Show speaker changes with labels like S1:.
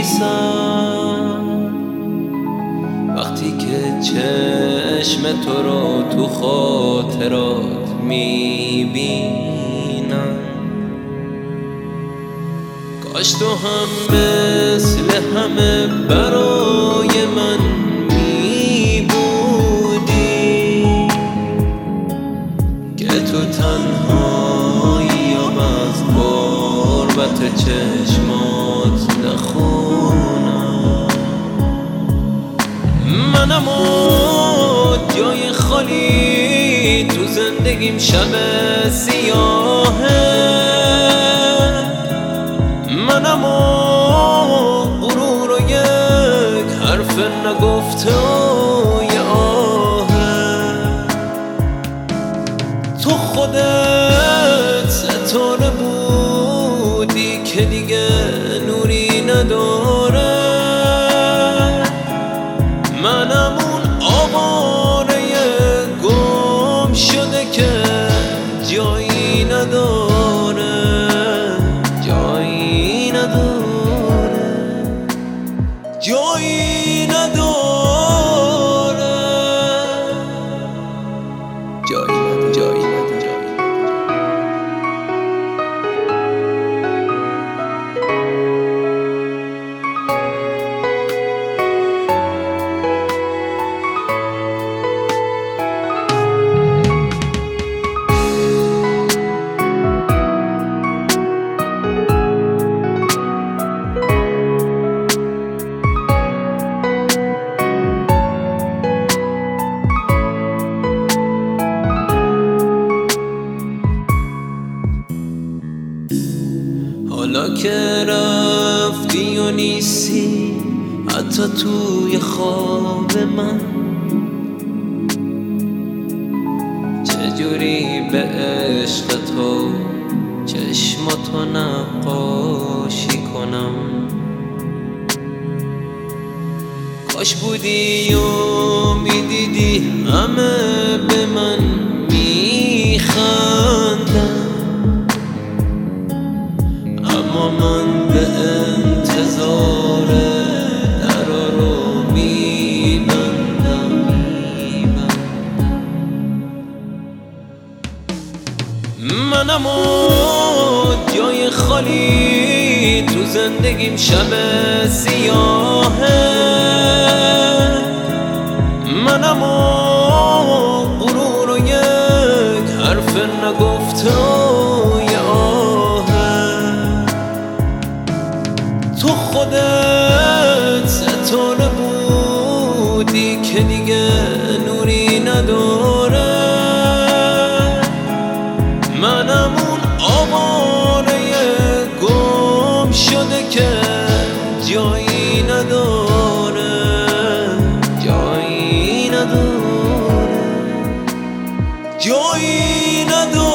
S1: وقتی که چشم تو رو تو خاطرات میبینم. کاش تو هم مثل همه برای من میبودی، که تو تنهاییم از غربت چشمات نخونم. منم جای خالی تو زندگیم شب سیاهه، منم غرور و یک حرف نگفته و یه آهه. تو خودت ستاره بودی که دیگه نوری نداره، منم اون آواره گم شده که جایی نداره، جایی نداره، جایی نداره، جایی نداره، جایی نداره. حالا که رفتی و نیستی حتی توی خواب من، چجوری به عشق تو چشماتو نقاشی کنم. کاش بودی و میدیدی همه به من میخندن، اما من به انتظار درا رو میبندم. منم جای خالی تو زندگیم شب سیاهه، منم غرور و یک حرف نگفته و یه آهه. تو خودت ستاره بودی که دیگه نوری نداره، منم اون آواره گم شده که جایی نداره، جایی نداره، جایی نداره.